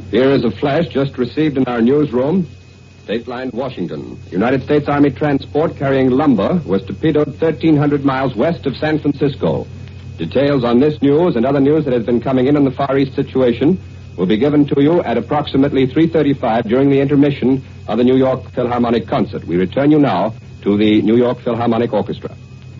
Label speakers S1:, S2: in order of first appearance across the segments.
S1: Here is a flash just received in our newsroom. Dateline, Washington. United States Army transport carrying lumber was torpedoed 1,300 miles west of San Francisco. Details on this news and other news that has been coming in on the Far East situation will be given to you at approximately 3:35 during the intermission of the New York Philharmonic concert. We return you now to the New York Philharmonic Orchestra.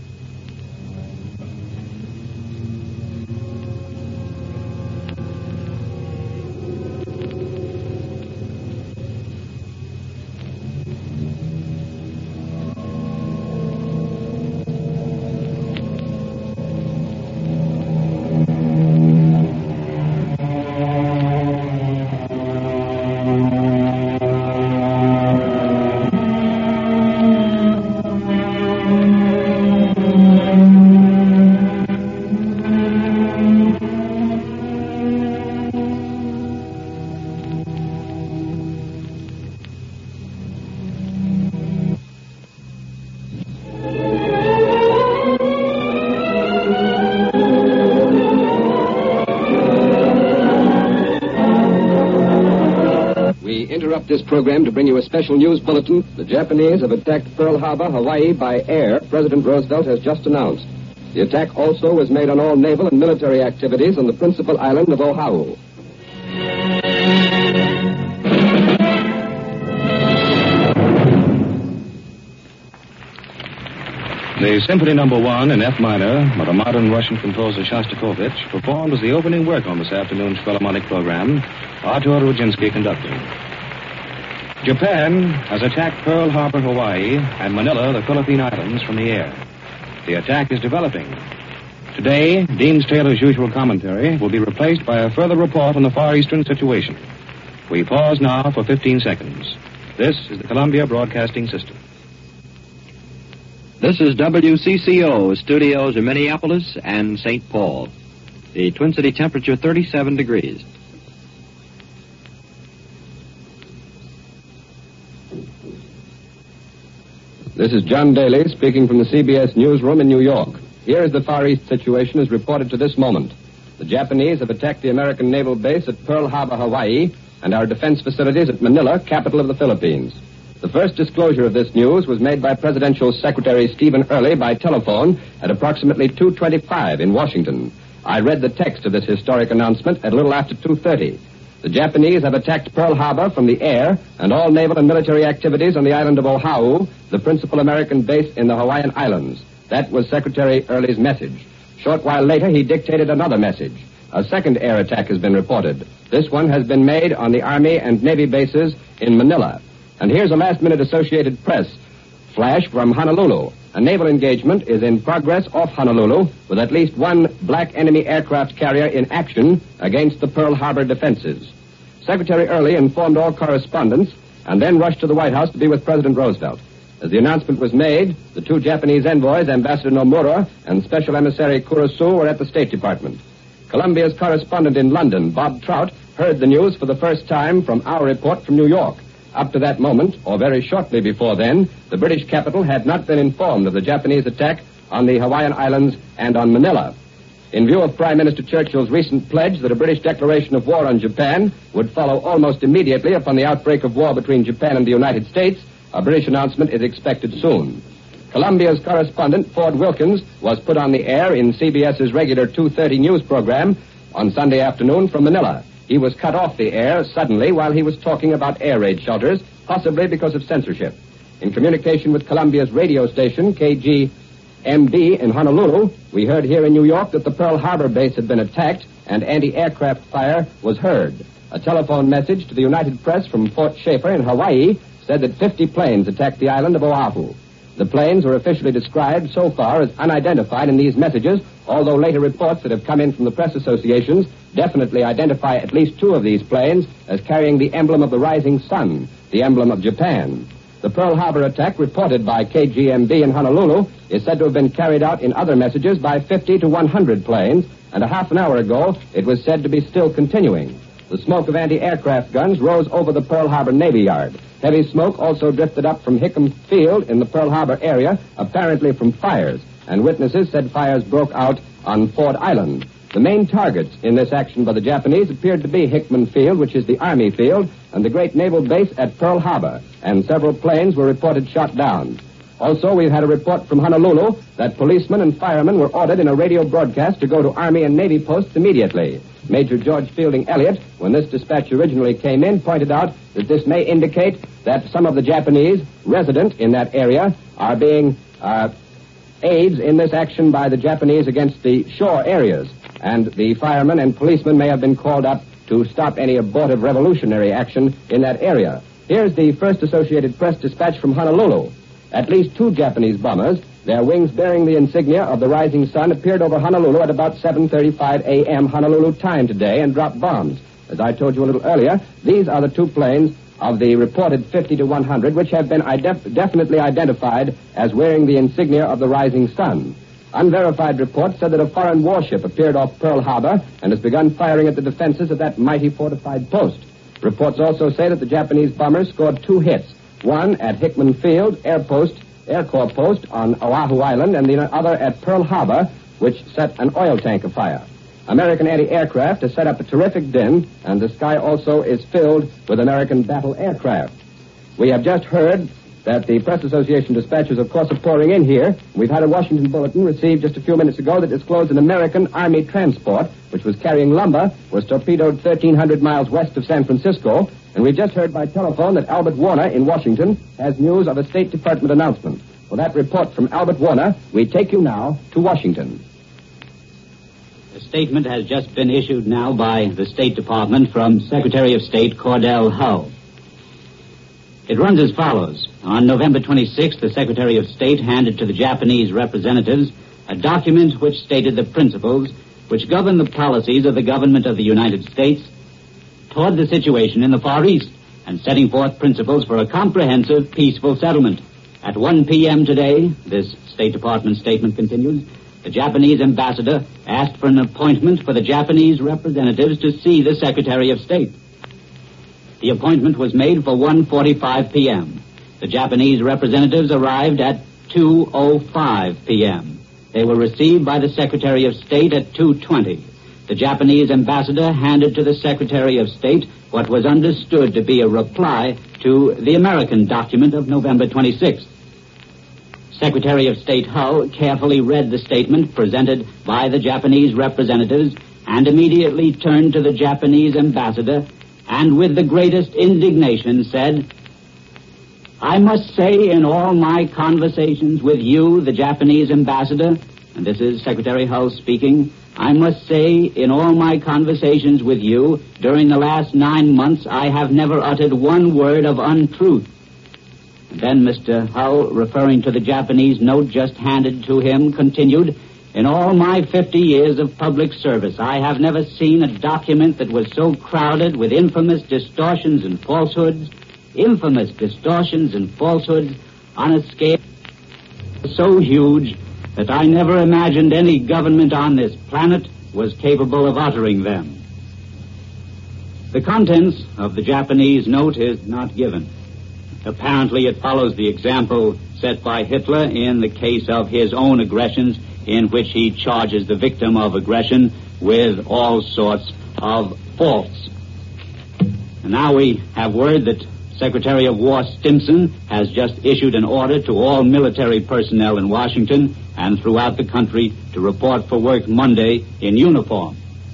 S1: This program to bring you a special news bulletin. The Japanese have attacked Pearl Harbor, Hawaii, by air, President Roosevelt has just announced. The attack also was made on all naval and military activities on the principal island of Oahu.
S2: The Symphony No. 1 in F minor by the modern Russian composer Shostakovich, performed as the opening work on this afternoon's Philharmonic program, Artur Rudzinski conducting. Japan has attacked Pearl Harbor, Hawaii, and Manila, the Philippine Islands, from the air. The attack is developing. Today, Dean Taylor's usual commentary will be replaced by a further report on the Far Eastern situation. We pause now for 15 seconds. This is the Columbia Broadcasting System.
S3: This is WCCO, studios in Minneapolis and St. Paul. The Twin City temperature 37 degrees.
S1: This is John Daly speaking from the CBS newsroom in New York. Here is the Far East situation as reported to this moment. The Japanese have attacked the American naval base at Pearl Harbor, Hawaii, and our defense facilities at Manila, capital of the Philippines. The first disclosure of this news was made by Presidential Secretary Stephen Early by telephone at approximately 2:25 in Washington. I read the text of this historic announcement at a little after 2:30. The Japanese have attacked Pearl Harbor from the air and all naval and military activities on the island of Oahu, the principal American base in the Hawaiian Islands. That was Secretary Early's message. Short while later, he dictated another message. A second air attack has been reported. This one has been made on the Army and Navy bases in Manila. And here's a last-minute Associated Press flash from Honolulu. A naval engagement is in progress off Honolulu with at least one black enemy aircraft carrier in action against the Pearl Harbor defenses. Secretary Early informed all correspondents and then rushed to the White House to be with President Roosevelt. As the announcement was made, the two Japanese envoys, Ambassador Nomura and Special Emissary Kurosu, were at the State Department. Columbia's correspondent in London, Bob Trout, heard the news for the first time from our report from New York. Up to that moment, or very shortly before then, the British capital had not been informed of the Japanese attack on the Hawaiian Islands and on Manila. In view of Prime Minister Churchill's recent pledge that a British declaration of war on Japan would follow almost immediately upon the outbreak of war between Japan and the United States, a British announcement is expected soon. Columbia's correspondent, Ford Wilkins, was put on the air in CBS's regular 2:30 news program on Sunday afternoon from Manila. He was cut off the air suddenly while he was talking about air raid shelters, possibly because of censorship. In communication with Columbia's radio station, KGMB in Honolulu, we heard here in New York that the Pearl Harbor base had been attacked and anti-aircraft fire was heard. A telephone message to the United Press from Fort Schaefer in Hawaii said that 50 planes attacked the island of Oahu. The planes were officially described so far as unidentified in these messages, although later reports that have come in from the press associations definitely identify at least two of these planes as carrying the emblem of the rising sun, the emblem of Japan. The Pearl Harbor attack reported by KGMB in Honolulu is said to have been carried out in other messages by 50 to 100 planes, and a half an hour ago it was said to be still continuing. The smoke of anti-aircraft guns rose over the Pearl Harbor Navy Yard. Heavy smoke also drifted up from Hickam Field in the Pearl Harbor area, apparently from fires, and witnesses said fires broke out on Ford Island. The main targets in this action by the Japanese appeared to be Hickman Field, which is the Army field, and the great naval base at Pearl Harbor, and several planes were reported shot down. Also, we've had a report from Honolulu that policemen and firemen were ordered in a radio broadcast to go to Army and Navy posts immediately. Major George Fielding Elliott, when this dispatch originally came in, pointed out that this may indicate that some of the Japanese resident in that area are being aids in this action by the Japanese against the shore areas, and the firemen and policemen may have been called up to stop any abortive revolutionary action in that area. Here's the first Associated Press dispatch from Honolulu. At least 2 Japanese bombers, their wings bearing the insignia of the rising sun, appeared over Honolulu at about 7:35 a.m. Honolulu time today and dropped bombs. As I told you a little earlier, these are the 2 planes of the reported 50 to 100, which have been definitely identified as wearing the insignia of the rising sun. Unverified reports said that a foreign warship appeared off Pearl Harbor and has begun firing at the defenses of that mighty fortified post. Reports also say that the Japanese bombers scored 2 hits, one at Hickman Field Air Corps Post on Oahu Island, and the other at Pearl Harbor, which set an oil tank afire. American anti-aircraft has set up a terrific din, and the sky also is filled with American battle aircraft. We have just heard that the Press Association dispatches, of course, are pouring in here. We've had a Washington bulletin received just a few minutes ago that disclosed an American Army transport, which was carrying lumber, was torpedoed 1,300 miles west of San Francisco. And we've just heard by telephone that Albert Warner in Washington has news of a State Department announcement. For that report from Albert Warner, we take you now to Washington.
S4: A statement has just been issued now by the State Department from Secretary of State Cordell Hull. It runs as follows. On November 26th, the Secretary of State handed to the Japanese representatives a document which stated the principles which govern the policies of the government of the United States toward the situation in the Far East, and setting forth principles for a comprehensive, peaceful settlement. At 1 p.m. today, this State Department statement continues, the Japanese ambassador asked for an appointment for the Japanese representatives to see the Secretary of State. The appointment was made for 1:45 p.m. The Japanese representatives arrived at 2:05 p.m. They were received by the Secretary of State at 2:20. The Japanese ambassador handed to the Secretary of State what was understood to be a reply to the American document of November 26th. Secretary of State Hull carefully read the statement presented by the Japanese representatives and immediately turned to the Japanese ambassador and with the greatest indignation said, I must say in all my conversations with you, the Japanese ambassador, and this is Secretary Hull speaking, I must say in all my conversations with you during the last 9 months, I have never uttered one word of untruth. And then Mr. Hull, referring to the Japanese note just handed to him, continued, in all my 50 years of public service, I have never seen a document that was so crowded with infamous distortions and falsehoods on a scale so huge that I never imagined any government on this planet was capable of uttering them. The contents of the Japanese note is not given. Apparently it follows the example set by Hitler in the case of his own aggressions, in which he charges the victim of aggression with all sorts of faults. And now we have word that Secretary of War Stimson has just issued an order to all military personnel in Washington and throughout the country to report for work Monday in uniform.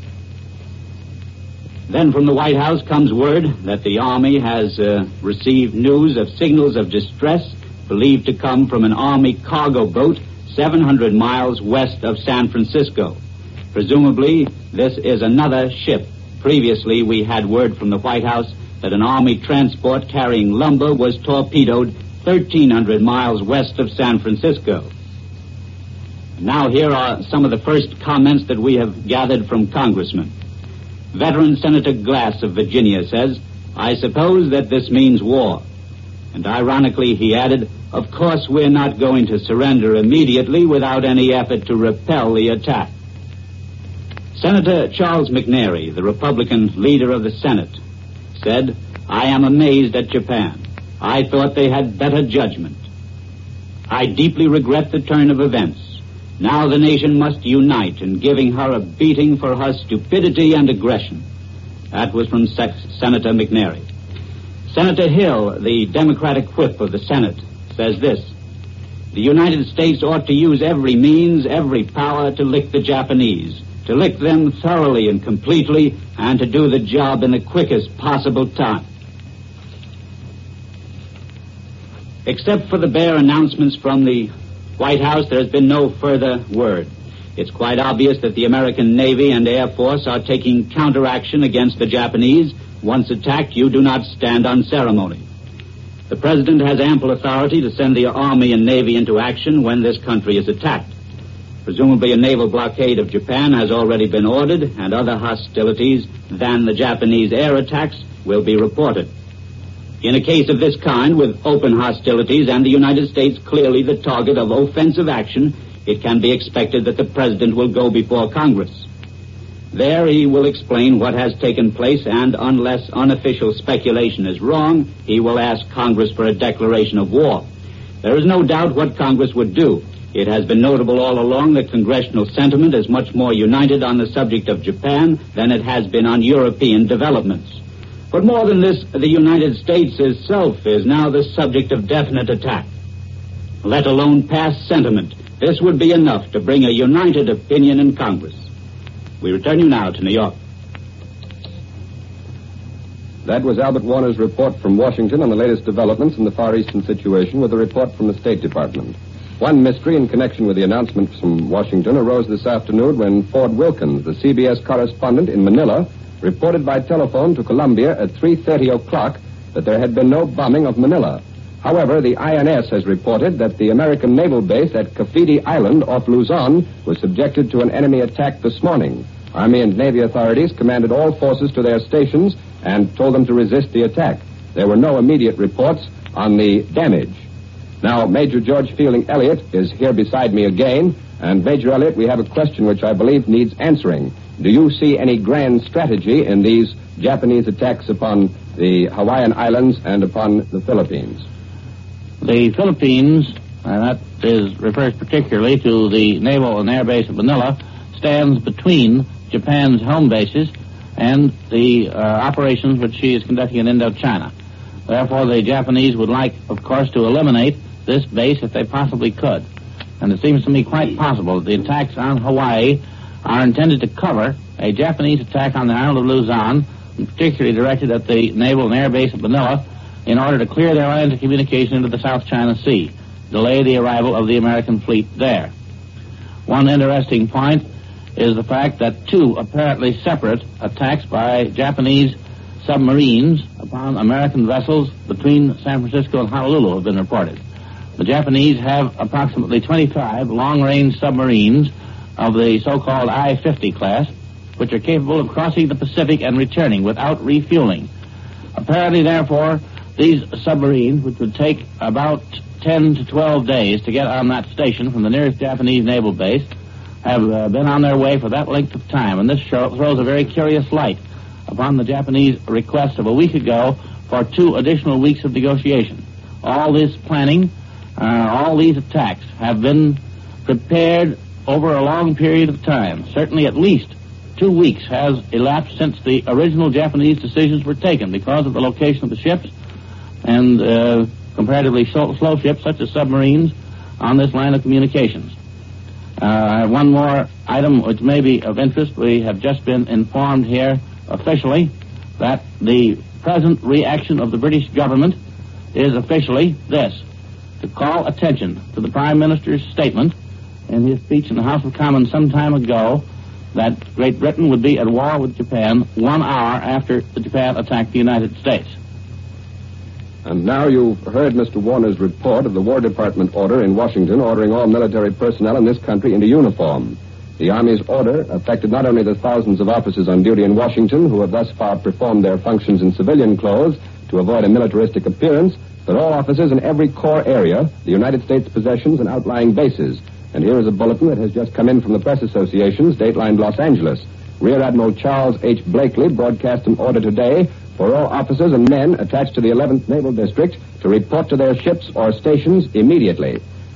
S4: Then from the White House comes word that the Army has received news of signals of distress believed to come from an Army cargo boat 700 miles west of San Francisco. Presumably, this is another ship. Previously, we had word from the White House that an Army transport carrying lumber was torpedoed 1,300 miles west of San Francisco. Now here are some of the first comments that we have gathered from congressmen. Veteran Senator Glass of Virginia says, I suppose that this means war. And ironically, he added, of course we're not going to surrender immediately without any effort to repel the attack. Senator Charles McNary, the Republican leader of the Senate, said, I am amazed at Japan. I thought they had better judgment. I deeply regret the turn of events. Now the nation must unite in giving her a beating for her stupidity and aggression. That was from Senator McNary. Senator Hill, the Democratic whip of the Senate, says this: the United States ought to use every means, every power to lick the Japanese, to lick them thoroughly and completely, and to do the job in the quickest possible time. Except for the bare announcements from the White House, there has been no further word. It's quite obvious that the American Navy and Air Force are taking counteraction against the Japanese. Once attacked, you do not stand on ceremony. The President has ample authority to send the Army and Navy into action when this country is attacked. Presumably a naval blockade of Japan has already been ordered, and other hostilities than the Japanese air attacks will be reported. In a case of this kind, with open hostilities and the United States clearly the target of offensive action, it can be expected that the President will go before Congress. There he will explain what has taken place, and unless unofficial speculation is wrong, he will ask Congress for a declaration of war. There is no doubt what Congress would do. It has been notable all along that congressional sentiment is much more united on the subject of Japan than it has been on European developments. But more than this, the United States itself is now the subject of definite attack. Let alone past sentiment, this would be enough to bring a united opinion in Congress. We return you now to New York.
S1: That was Albert Warner's report from Washington on the latest developments in the Far Eastern situation with a report from the State Department. One mystery in connection with the announcements from Washington arose this afternoon when Ford Wilkins, the CBS correspondent in Manila, reported by telephone to Columbia at 3:30 o'clock that there had been no bombing of Manila. However, the INS has reported that the American naval base at Cafidi Island off Luzon was subjected to an enemy attack this morning. Army and Navy authorities commanded all forces to their stations and told them to resist the attack. There were no immediate reports on the damage. Now, Major George Fielding Elliott is here beside me again. And Major Elliott, we have a question which I believe needs answering. Do you see any grand strategy in these Japanese attacks upon the Hawaiian Islands and upon the Philippines?
S5: The Philippines, and that refers particularly to the Naval and Air Base of Manila, stands between Japan's home bases and the operations which she is conducting in Indochina. Therefore, the Japanese would like, of course, to eliminate this base if they possibly could. And it seems to me quite possible that the attacks on Hawaii are intended to cover a Japanese attack on the island of Luzon, and particularly directed at the Naval and Air Base of Manila, in order to clear their lines of communication into the South China Sea, delay the arrival of the American fleet there. One interesting point is the fact that two apparently separate attacks by Japanese submarines upon American vessels between San Francisco and Honolulu have been reported. The Japanese have approximately 25 long-range submarines of the so-called I-50 class, which are capable of crossing the Pacific and returning without refueling. Apparently, therefore, these submarines, which would take about 10 to 12 days to get on that station from the nearest Japanese naval base, have been on their way for that length of time. And this throws a very curious light upon the Japanese request of a week ago for 2 additional weeks of negotiation. All this planning, all these attacks have been prepared over a long period of time. Certainly at least 2 weeks has elapsed since the original Japanese decisions were taken because of the location of the ships and comparatively slow ships such as submarines on this line of communications. One more item which may be of interest. We have just been informed here officially that the present reaction of the British government is officially this: to call attention to the Prime Minister's statement in his speech in the House of Commons some time ago that Great Britain would be at war with Japan 1 hour after Japan attacked the United States.
S1: And now you've heard Mr. Warner's report of the War Department order in Washington ordering all military personnel in this country into uniform. The Army's order affected not only the thousands of officers on duty in Washington who have thus far performed their functions in civilian clothes to avoid a militaristic appearance, but all officers in every corps area, the United States possessions and outlying bases. And here is a bulletin that has just come in from the Press Association's dateline Los Angeles. Rear Admiral Charles H. Blakely broadcast an order today for all officers and men attached to the 11th Naval District to report to their ships or stations immediately.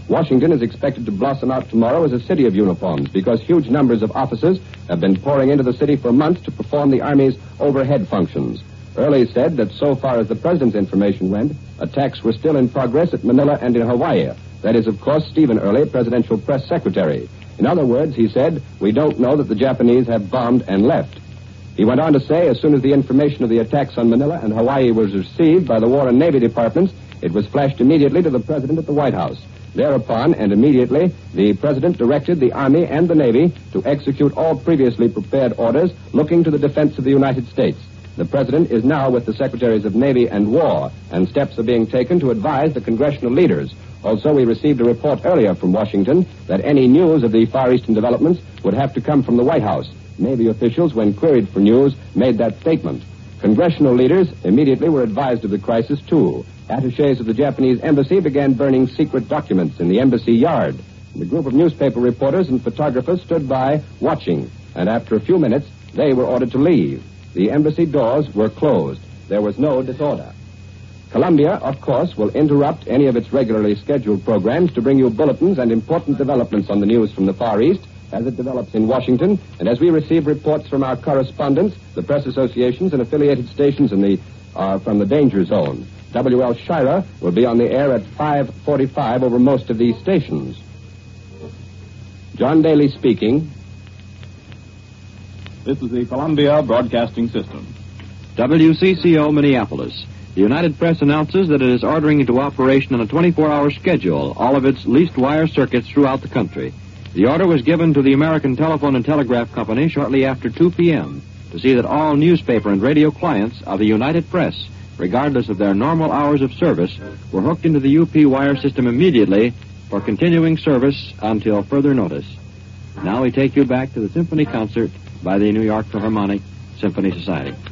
S1: Washington is expected to blossom out tomorrow as a city of uniforms because huge numbers of officers have been pouring into the city for months to perform the Army's overhead functions. Early said that so far as the President's information went, attacks were still in progress at Manila and in Hawaii. That is, of course, Stephen Early, Presidential Press Secretary. In other words, he said, we don't know that the Japanese have bombed and left. He went on to say, as soon as the information of the attacks on Manila and Hawaii was received by the War and Navy departments, it was flashed immediately to the President at the White House. Thereupon, and immediately, the President directed the Army and the Navy to execute all previously prepared orders looking to the defense of the United States. The President is now with the Secretaries of Navy and War, and steps are being taken to advise the congressional leaders. Also, we received a report earlier from Washington that any news of the Far Eastern developments would have to come from the White House. Navy officials, when queried for news, made that statement. Congressional leaders immediately were advised of the crisis, too. Attachés of the Japanese embassy began burning secret documents in the embassy yard. The group of newspaper reporters and photographers stood by, watching, and after a few minutes, they were ordered to leave. The embassy doors were closed. There was no disorder. Columbia, of course, will interrupt any of its regularly scheduled programs to bring you bulletins and important developments on the news from the Far East as it develops in Washington, and as we receive reports from our correspondents, the press associations, and affiliated stations from the danger zone. W.L. Shira will be on the air at 5:45 over most of these stations. John Daly speaking.
S6: This is the Columbia Broadcasting System.
S3: WCCO, Minneapolis. The United Press announces that it is ordering into operation on a 24-hour schedule all of its leased wire circuits throughout the country. The order was given to the American Telephone and Telegraph Company shortly after 2 p.m. to see that all newspaper and radio clients of the United Press, regardless of their normal hours of service, were hooked into the UP wire system immediately for continuing service until further notice. Now we take you back to the symphony concert by the New York Philharmonic Symphony Society.